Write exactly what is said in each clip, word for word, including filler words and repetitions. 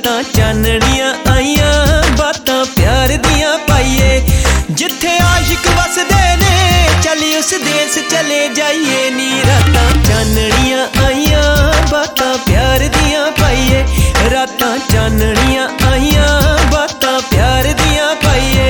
रातां चानणियां आईयां बातां प्यार दियां पाइए। जिथे आशिक वसदे ने चल उस देश चले जाइए नी। रातां चानणियां आईयां बातां प्यार दियां पाइए। रातां चानणियां आईयां बातां प्यार दियां पाइए।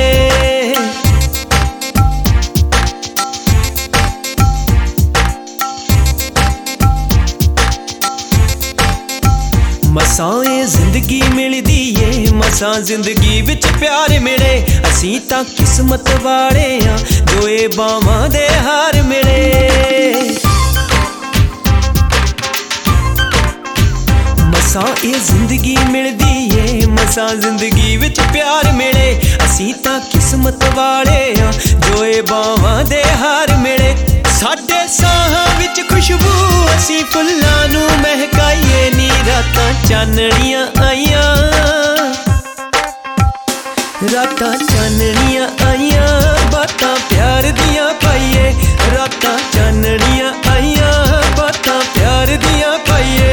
मसां जिंदगी मिलदी ए मसां जिंदगी विच प्यार मिले। असीं तां किस्मत वाले हां जो ए बावां दे हार मिले। मसां ए जिंदगी मिलदी ए मसां जिंदगी विच प्यार मिले। असीं तां किस्मत वाले हां जो ए बावां दे हार मिले। साडे साहां विच खुशबू असीं फुल्लां नूं महकाइए नी। रातां चानणियां आईयां रातां चानणियां आईयां बातां प्यार दियां पाइए। रातां चानणियां आईयां बातां प्यार दियां पाइए।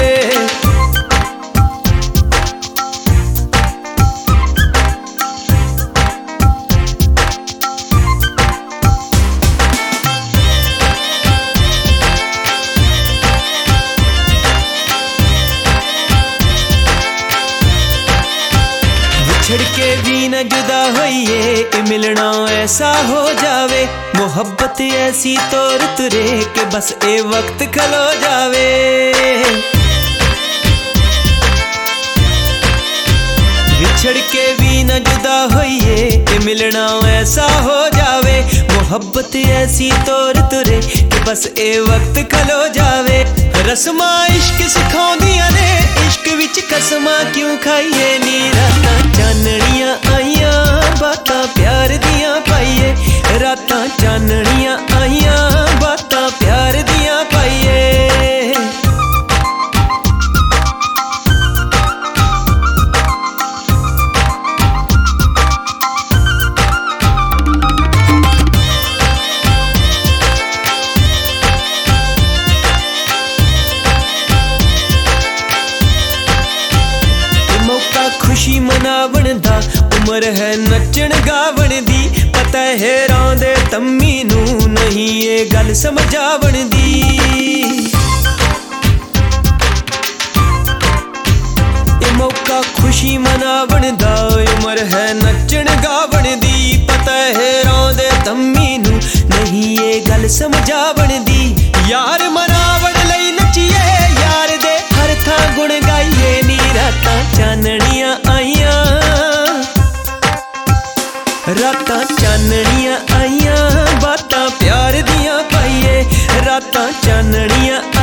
छड़ के भी न जुदा होइए मिलना ऐसा हो जावे। मोहब्बत ऐसी तोर तुरे के बस ए वक्त खलो जावे। बिछड़ के भी न जुदा होइए मिलना ऐसा हो जावे। मोहब्बत ऐसी तोर तुरे के बस ए वक्त खलो जावे। रस्मां इश्क सिखाउंदियां ने इश्क विच कसमां क्यों खाइए नी। रातां चानणियां आईयां बातां प्यार दियां पाइए। रातां चानणियां आईयां बातां प्यार दियां पाइए। खुशी मनावण दा उम्र है नचण गावण दी। पता है रांदे तम्मी नू नहीं ये गल समझावण दी। ये मौका खुशी मनावण दा उम्र है नचण गावण दी। पता है रांदे तम्मी नू नहीं ये गल समझावण दी। यार मनावण लई नचिए यार दे हर थां गुण गाइए नी। रातां चानणियां आईयां रातां चानणियां आईयां बातां प्यार दियां पाइए। रातां चानणियां